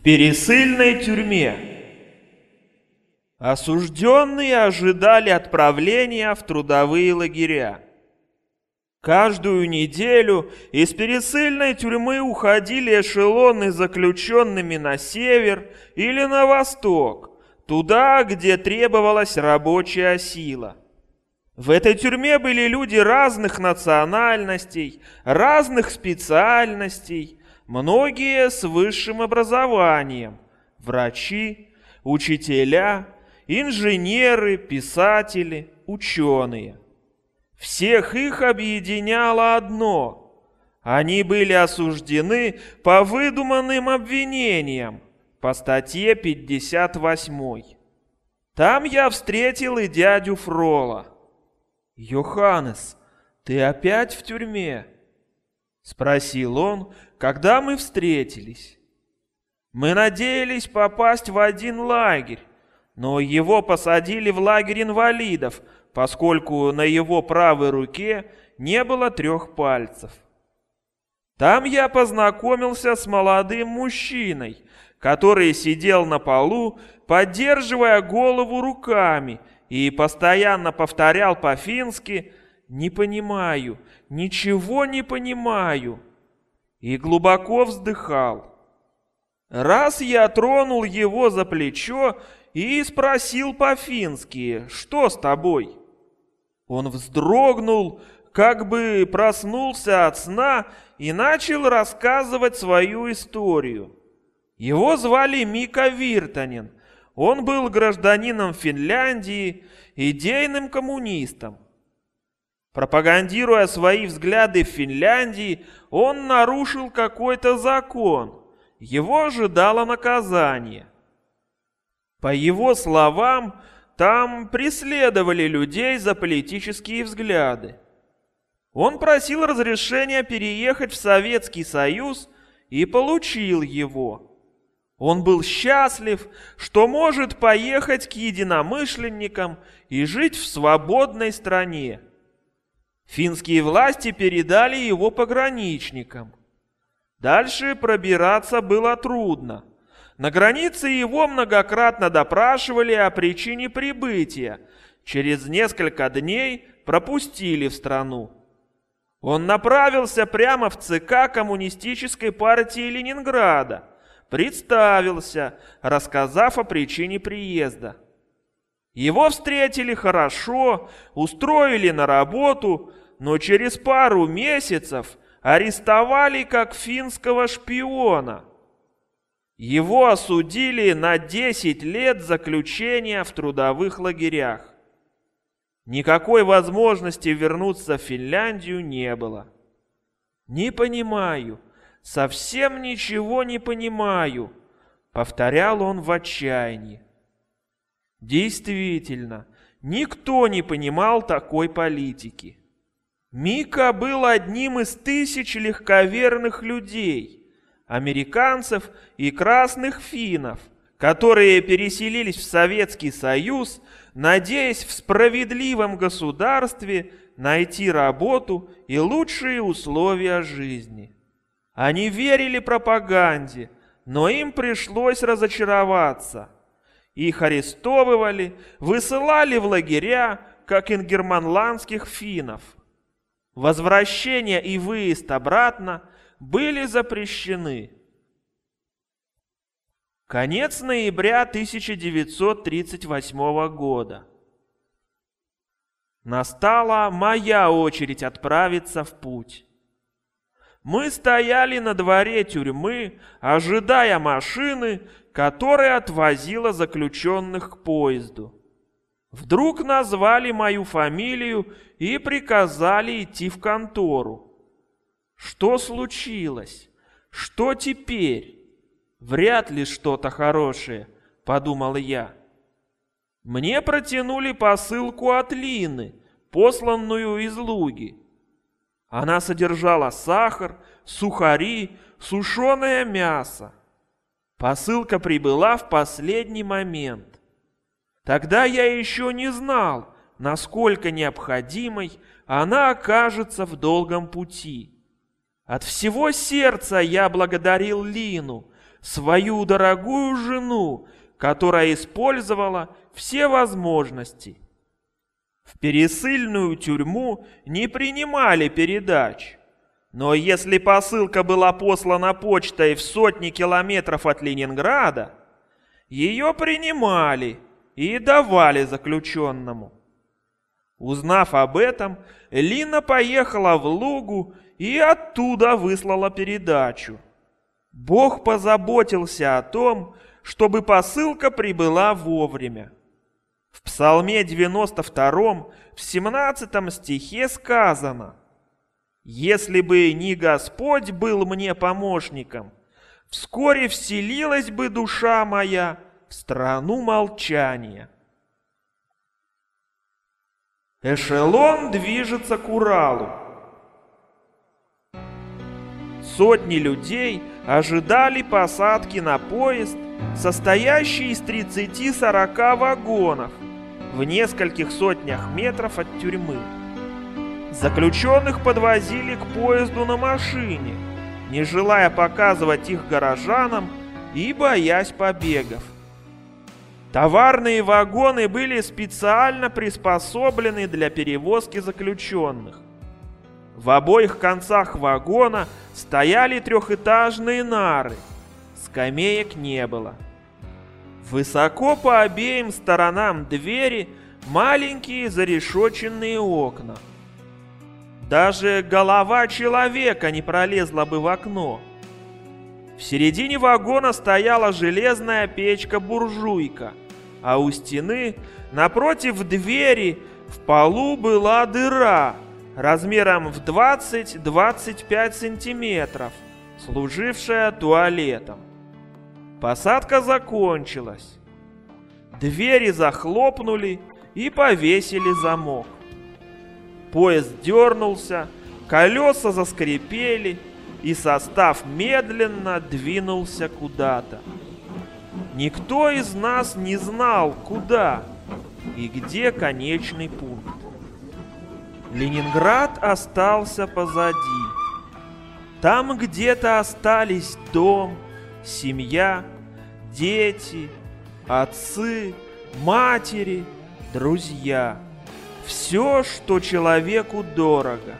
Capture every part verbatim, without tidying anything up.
пересыльной тюрьме. Осужденные ожидали отправления в трудовые лагеря. Каждую неделю из пересыльной тюрьмы уходили эшелоны с заключенными на север или на восток, туда, где требовалась рабочая сила. В этой тюрьме были люди разных национальностей, разных специальностей, многие с высшим образованием, врачи, учителя, инженеры, писатели, ученые. Всех их объединяло одно: они были осуждены по выдуманным обвинениям, по статье пятьдесят восемь. Там я встретил и дядю Фрола. «Йоханнес, ты опять в тюрьме?» — спросил он, когда мы встретились. Мы надеялись попасть в один лагерь, но его посадили в лагерь инвалидов, поскольку на его правой руке не было трех пальцев. Там я познакомился с молодым мужчиной, который сидел на полу, поддерживая голову руками, и постоянно повторял по-фински «не понимаю, ничего не понимаю», и глубоко вздыхал. Раз я тронул его за плечо и спросил по-фински «что с тобой?». Он вздрогнул, как бы проснулся от сна и начал рассказывать свою историю. Его звали Мика Виртанен. Он был гражданином Финляндии, идейным коммунистом. Пропагандируя свои взгляды в Финляндии, он нарушил какой-то закон. Его ожидало наказание. По его словам, там преследовали людей за политические взгляды. Он просил разрешения переехать в Советский Союз и получил его. Он был счастлив, что может поехать к единомышленникам и жить в свободной стране. Финские власти передали его пограничникам. Дальше пробираться было трудно. На границе его многократно допрашивали о причине прибытия. Через несколько дней пропустили в страну. Он направился прямо в ЦК Коммунистической партии Ленинграда. Представился, рассказав о причине приезда. Его встретили хорошо, устроили на работу, но через пару месяцев арестовали как финского шпиона. Его осудили на десять лет заключения в трудовых лагерях. Никакой возможности вернуться в Финляндию не было. «Не понимаю, совсем ничего не понимаю», — повторял он в отчаянии. Действительно, никто не понимал такой политики. Мика был одним из тысяч легковерных людей, американцев и красных финнов, которые переселились в Советский Союз, надеясь в справедливом государстве найти работу и лучшие условия жизни. Они верили пропаганде, но им пришлось разочароваться. Их арестовывали, высылали в лагеря, как ингерманландских финнов. Возвращение и выезд обратно были запрещены. Конец ноября тысяча девятьсот тридцать восьмого года. Настала моя очередь отправиться в путь. Мы стояли на дворе тюрьмы, ожидая машины, которая отвозила заключенных к поезду. Вдруг назвали мою фамилию и приказали идти в контору. Что случилось? Что теперь? Вряд ли что-то хорошее, подумал я. Мне протянули посылку от Лины, посланную из Луги. Она содержала сахар, сухари, сушеное мясо. Посылка прибыла в последний момент. Тогда я еще не знал, насколько необходимой она окажется в долгом пути. От всего сердца я благодарил Лину, свою дорогую жену, которая использовала все возможности. В пересыльную тюрьму не принимали передач. Но если посылка была послана почтой в сотни километров от Ленинграда, ее принимали и давали заключенному. Узнав об этом, Лина поехала в Лугу и оттуда выслала передачу. Бог позаботился о том, чтобы посылка прибыла вовремя. В Псалме девяносто втором, в семнадцатом стихе сказано: «Если бы не Господь был мне помощником, вскоре вселилась бы душа моя в страну молчания». Эшелон движется к Уралу. Сотни людей ожидали посадки на поезд, состоящий из тридцати-сорока вагонов, в нескольких сотнях метров от тюрьмы. Заключенных подвозили к поезду на машине, не желая показывать их горожанам и боясь побегов. Товарные вагоны были специально приспособлены для перевозки заключенных. В обоих концах вагона стояли трехэтажные нары, скамеек не было. Высоко по обеим сторонам двери маленькие зарешоченные окна. Даже голова человека не пролезла бы в окно. В середине вагона стояла железная печка-буржуйка, а у стены, напротив двери, в полу была дыра размером в двадцать-двадцать пять сантиметров, служившая туалетом. Посадка закончилась. Двери захлопнули и повесили замок. Поезд дернулся, колеса заскрипели, и состав медленно двинулся куда-то. Никто из нас не знал, куда и где конечный пункт. Ленинград остался позади. Там где-то остались дом, семья, дети, отцы, матери, друзья. Все, что человеку дорого.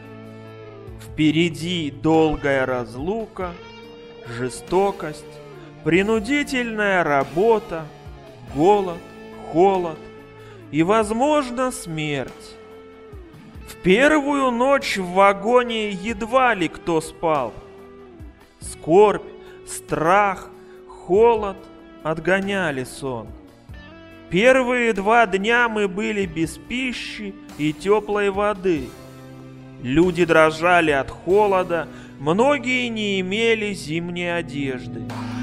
Впереди долгая разлука, жестокость, принудительная работа, голод, холод и, возможно, смерть. В первую ночь в вагоне едва ли кто спал. Скорбь, страх, холод отгоняли сон. Первые два дня мы были без пищи и теплой воды. Люди дрожали от холода, многие не имели зимней одежды.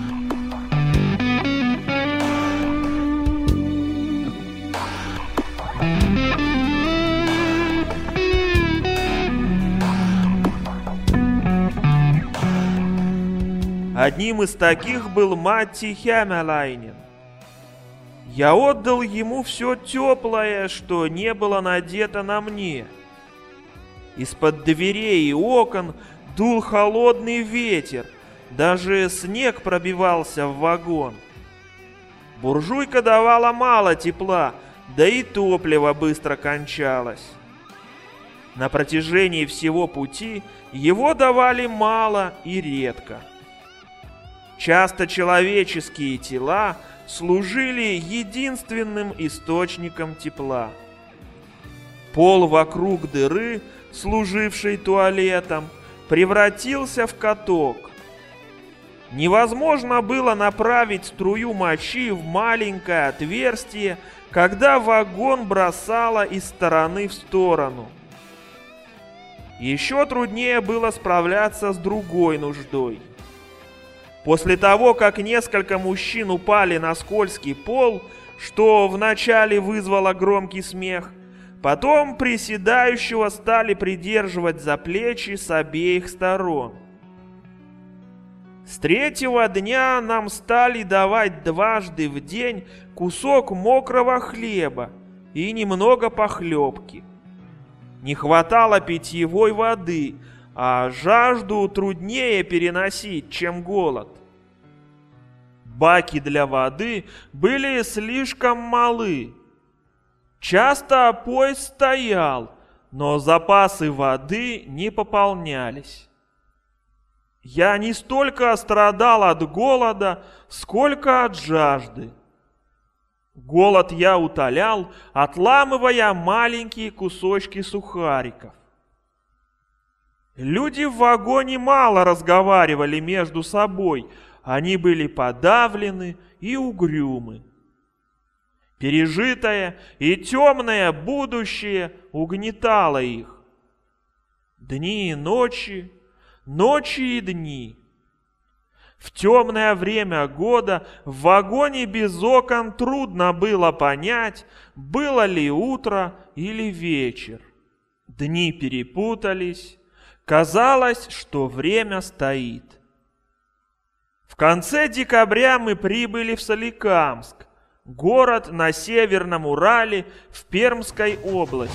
Одним из таких был Матти Хямелайнен. Я отдал ему все теплое, что не было надето на мне. Из-под дверей и окон дул холодный ветер, даже снег пробивался в вагон. Буржуйка давала мало тепла, да и топливо быстро кончалось. На протяжении всего пути его давали мало и редко. Часто человеческие тела служили единственным источником тепла. Пол вокруг дыры, служившей туалетом, превратился в каток. Невозможно было направить струю мочи в маленькое отверстие, когда вагон бросало из стороны в сторону. Еще труднее было справляться с другой нуждой. После того, как несколько мужчин упали на скользкий пол, что вначале вызвало громкий смех, потом приседающего стали придерживать за плечи с обеих сторон. С третьего дня нам стали давать дважды в день кусок мокрого хлеба и немного похлебки. Не хватало питьевой воды, а жажду труднее переносить, чем голод. баки для воды были слишком малы. Часто поезд стоял, но запасы воды не пополнялись. Я не столько страдал от голода, сколько от жажды. Голод я утолял, отламывая маленькие кусочки сухариков. Люди в вагоне мало разговаривали между собой, они были подавлены и угрюмы. Пережитое и темное будущее угнетало их. Дни и ночи, ночи и дни. В темное время года в вагоне без окон трудно было понять, было ли утро или вечер. Дни перепутались, казалось, что время стоит. В конце декабря мы прибыли в Соликамск, город на Северном Урале в Пермской области.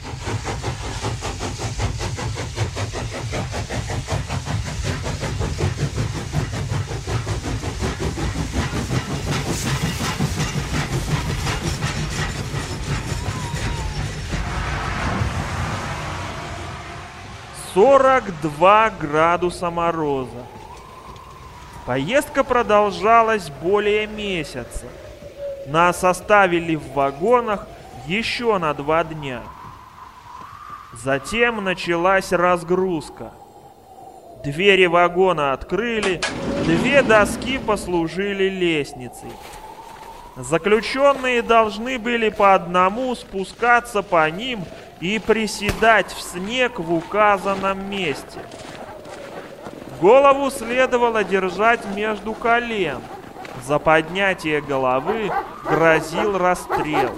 сорок два градуса мороза. Поездка продолжалась более месяца. Нас оставили в вагонах еще на два дня. Затем началась разгрузка. Двери вагона открыли, две доски послужили лестницей. Заключенные должны были по одному спускаться по ним и приседать в снег в указанном месте. Голову следовало держать между колен. За поднятие головы грозил расстрел.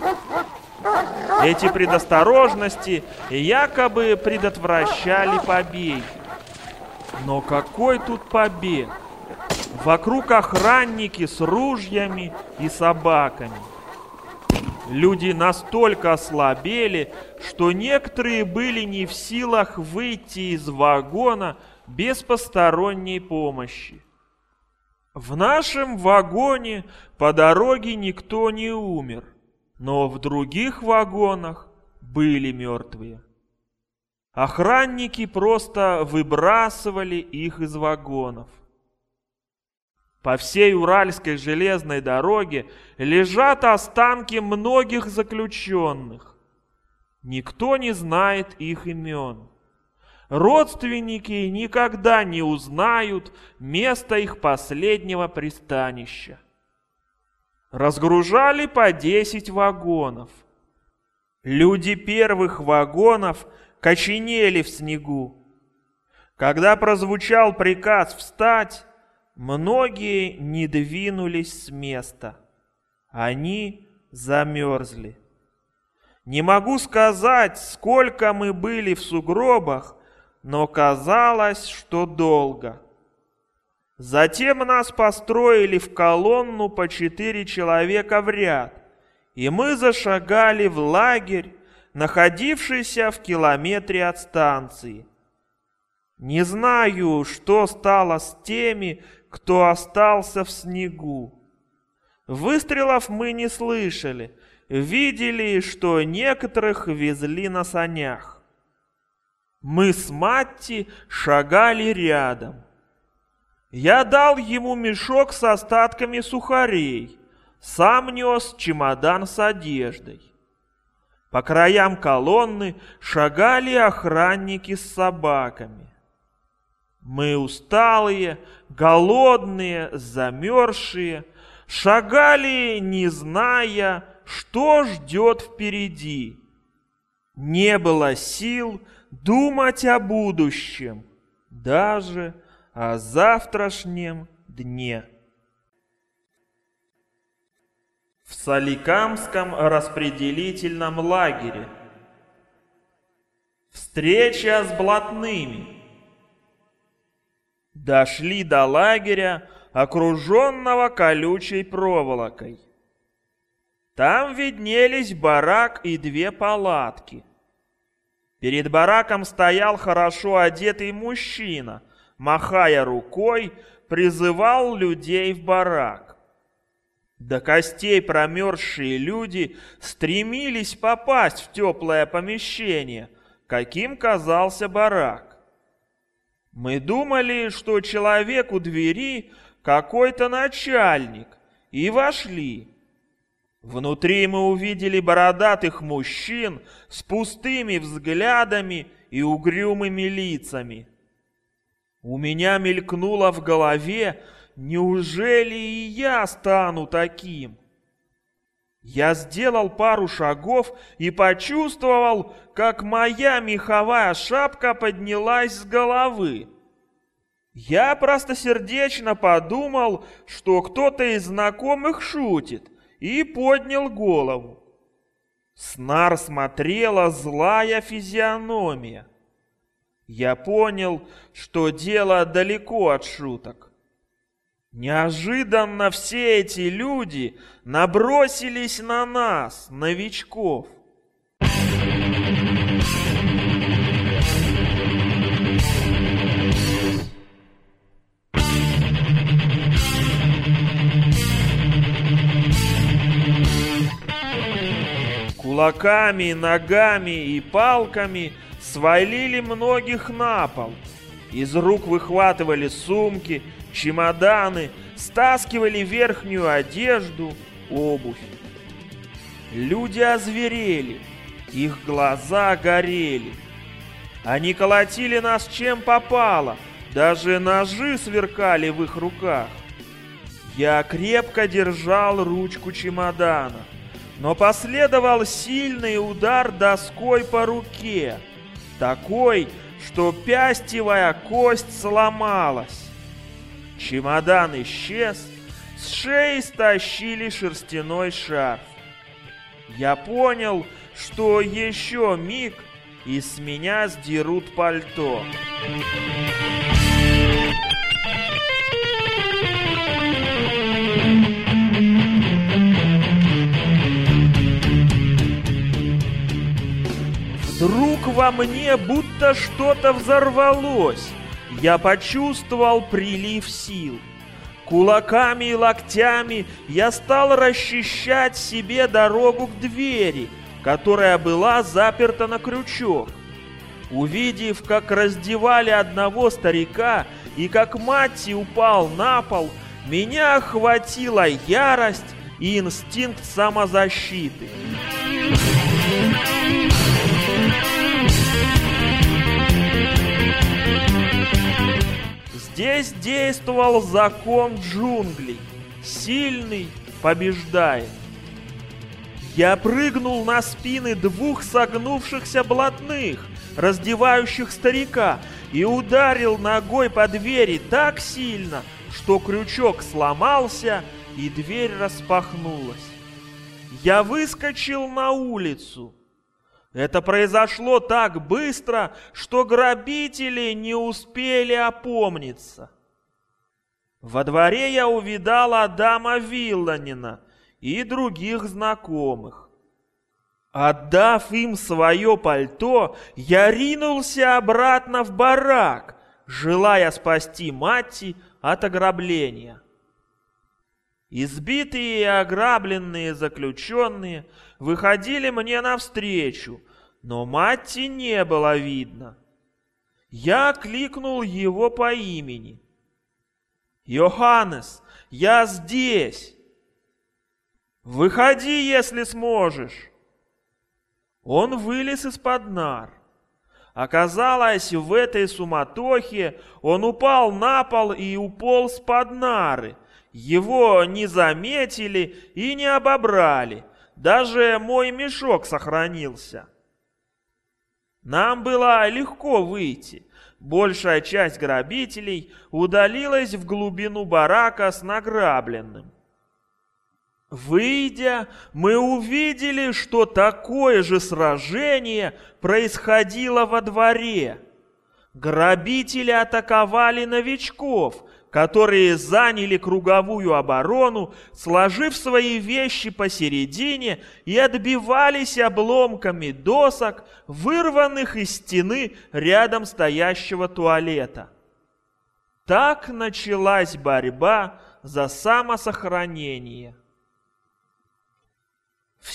Эти предосторожности якобы предотвращали побег. Но какой тут побег? Вокруг охранники с ружьями и собаками. Люди настолько ослабели, что некоторые были не в силах выйти из вагона без посторонней помощи. В нашем вагоне по дороге никто не умер, но в других вагонах были мертвые. Охранники просто выбрасывали их из вагонов. По всей Уральской железной дороге лежат останки многих заключенных. Никто не знает их имен. Родственники никогда не узнают место их последнего пристанища. Разгружали по десять вагонов. Люди первых вагонов коченели в снегу. Когда прозвучал приказ встать, многие не двинулись с места. Они замерзли. Не могу сказать, сколько мы были в сугробах, но казалось, что долго. Затем нас построили в колонну по четыре человека в ряд, и мы зашагали в лагерь, находившийся в километре от станции. Не знаю, что стало с теми, кто остался в снегу. Выстрелов мы не слышали, видели, что некоторых везли на санях. Мы с Матти шагали рядом. Я дал ему мешок с остатками сухарей, сам нес чемодан с одеждой. По краям колонны шагали охранники с собаками. Мы усталые, голодные, замерзшие, шагали, не зная, что ждет впереди. Не было сил думать о будущем, даже о завтрашнем дне. В Соликамском распределительном лагере. Встреча с блатными. Дошли до лагеря, окруженного колючей проволокой. Там виднелись барак и две палатки. Перед бараком стоял хорошо одетый мужчина, махая рукой, призывал людей в барак. До костей промерзшие люди стремились попасть в теплое помещение, каким казался барак. Мы думали, что человек у двери какой-то начальник, и вошли. Внутри мы увидели бородатых мужчин с пустыми взглядами и угрюмыми лицами. У меня мелькнуло в голове: неужели и я стану таким? Я сделал пару шагов и почувствовал, как моя меховая шапка поднялась с головы. Я простосердечно подумал, что кто-то из знакомых шутит, и поднял голову. С нар смотрела злая физиономия. Я понял, что дело далеко от шуток. Неожиданно все эти люди набросились на нас, новичков. Кулаками, ногами и палками свалили многих на пол. Из рук выхватывали сумки, чемоданы, стаскивали верхнюю одежду, обувь. Люди озверели, их глаза горели. Они колотили нас чем попало, даже ножи сверкали в их руках. Я крепко держал ручку чемодана, но последовал сильный удар доской по руке, такой, что пястевая кость сломалась. Чемодан исчез, с шеи стащили шерстяной шарф. Я понял, что еще миг, и с меня сдерут пальто. Вдруг во мне будто что-то взорвалось. Я почувствовал прилив сил. Кулаками и локтями я стал расчищать себе дорогу к двери, которая была заперта на крючок. Увидев, как раздевали одного старика и как Матти упал на пол, меня охватила ярость и инстинкт самозащиты. Здесь действовал закон джунглей. Сильный побеждает. Я прыгнул на спины двух согнувшихся блатных, раздевающих старика, и ударил ногой по двери так сильно, что крючок сломался и дверь распахнулась. Я выскочил на улицу. Это произошло так быстро, что грабители не успели опомниться. Во дворе я увидал Адама Вилланина и других знакомых. Отдав им свое пальто, я ринулся обратно в барак, желая спасти Матти от ограбления. Избитые и ограбленные заключенные выходили мне навстречу, но Матти не было видно. Я кликнул его по имени. «Йоханнес, я здесь! Выходи, если сможешь!» Он вылез из-под нар. Оказалось, в этой суматохе он упал на пол и уполз под нары. Его не заметили и не обобрали. Даже мой мешок сохранился. Нам было легко выйти. Большая часть грабителей удалилась в глубину барака с награбленным. Выйдя, мы увидели, что такое же сражение происходило во дворе. Грабители атаковали новичков, которые заняли круговую оборону, сложив свои вещи посередине, и отбивались обломками досок, вырванных из стены рядом стоящего туалета. Так началась борьба за самосохранение.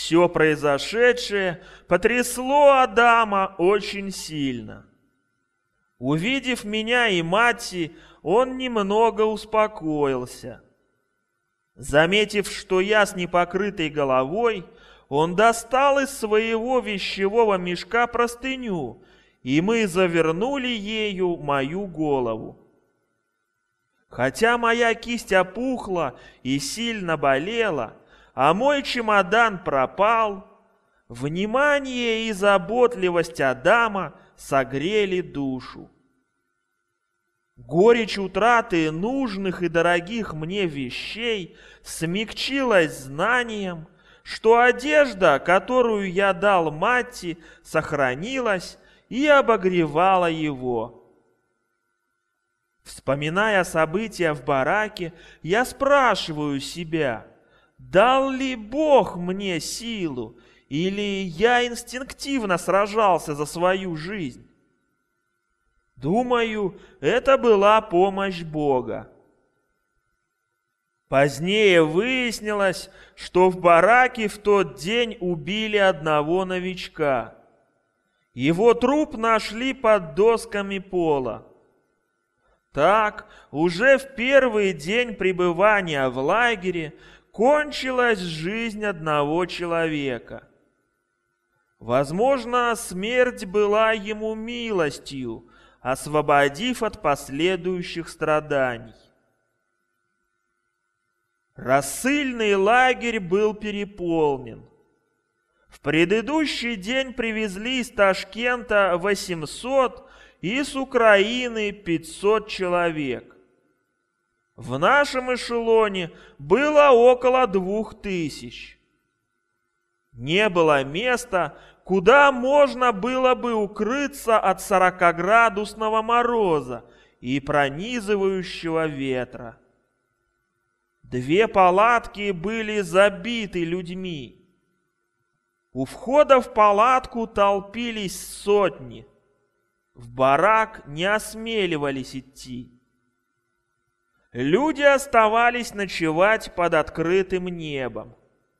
Все произошедшее потрясло Адама очень сильно. Увидев меня и Матти, он немного успокоился. Заметив, что я с непокрытой головой, он достал из своего вещевого мешка простыню, и мы завернули ею мою голову. Хотя моя кисть опухла и сильно болела, а мой чемодан пропал, внимание и заботливость Адама согрели душу. Горечь утраты нужных и дорогих мне вещей смягчилась знанием, что одежда, которую я дал Матти, сохранилась и обогревала его. Вспоминая события в бараке, я спрашиваю себя, дал ли Бог мне силу, или я инстинктивно сражался за свою жизнь? Думаю, это была помощь Бога. Позднее выяснилось, что в бараке в тот день убили одного новичка. Его труп нашли под досками пола. Так, уже в первый день пребывания в лагере кончилась жизнь одного человека. Возможно, смерть была ему милостью, освободив от последующих страданий. Рассыльный лагерь был переполнен. В предыдущий день привезли из Ташкента восемьсот и с Украины пятьсот человек. В нашем эшелоне было около двух тысяч. Не было места, куда можно было бы укрыться от сорокаградусного мороза и пронизывающего ветра. Две палатки были забиты людьми. У входа в палатку толпились сотни. В барак не осмеливались идти. Люди оставались ночевать под открытым небом.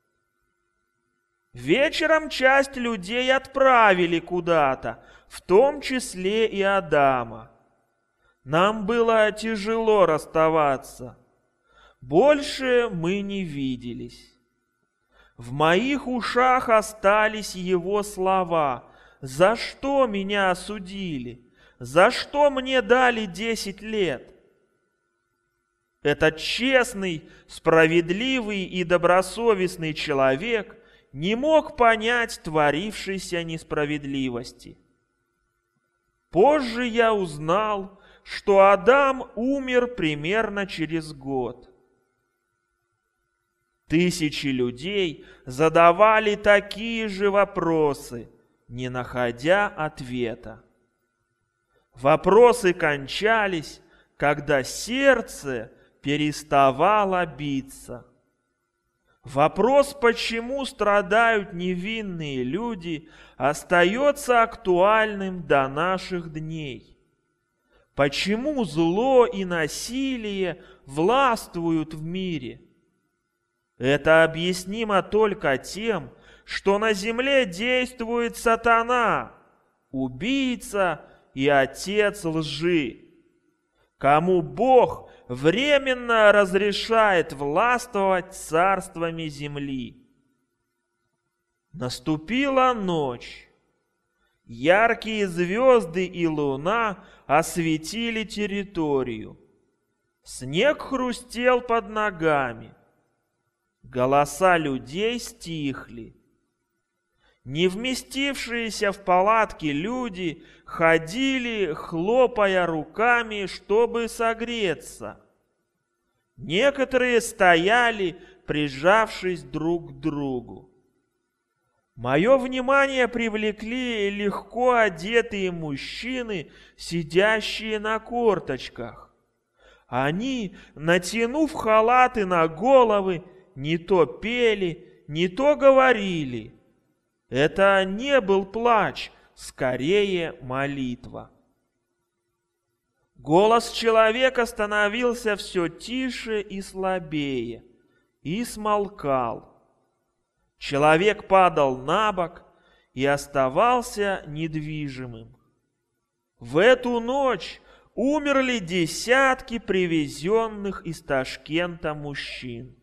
Вечером часть людей отправили куда-то, в том числе и Адама. Нам было тяжело расставаться. Больше мы не виделись. В моих ушах остались его слова: «За что меня осудили? За что мне дали десять лет?» Этот честный, справедливый и добросовестный человек не мог понять творившейся несправедливости. Позже я узнал, что Адам умер примерно через год. Тысячи людей задавали такие же вопросы, не находя ответа. Вопросы кончались, когда сердце переставало биться. Вопрос, почему страдают невинные люди, остается актуальным до наших дней. Почему зло и насилие властвуют в мире? Это объяснимо только тем, что на земле действует сатана, убийца и отец лжи, кому Бог временно разрешает властвовать царствами земли. Наступила ночь. Яркие звезды и луна осветили территорию. Снег хрустел под ногами. Голоса людей стихли. Не вместившиеся в палатки люди ходили, хлопая руками, чтобы согреться. Некоторые стояли, прижавшись друг к другу. Мое внимание привлекли легко одетые мужчины, сидящие на корточках. Они, натянув халаты на головы, не то пели, не то говорили. Это не был плач, скорее молитва. Голос человека становился все тише и слабее, и смолкал. Человек падал на бок и оставался недвижимым. В эту ночь умерли десятки привезенных из Ташкента мужчин.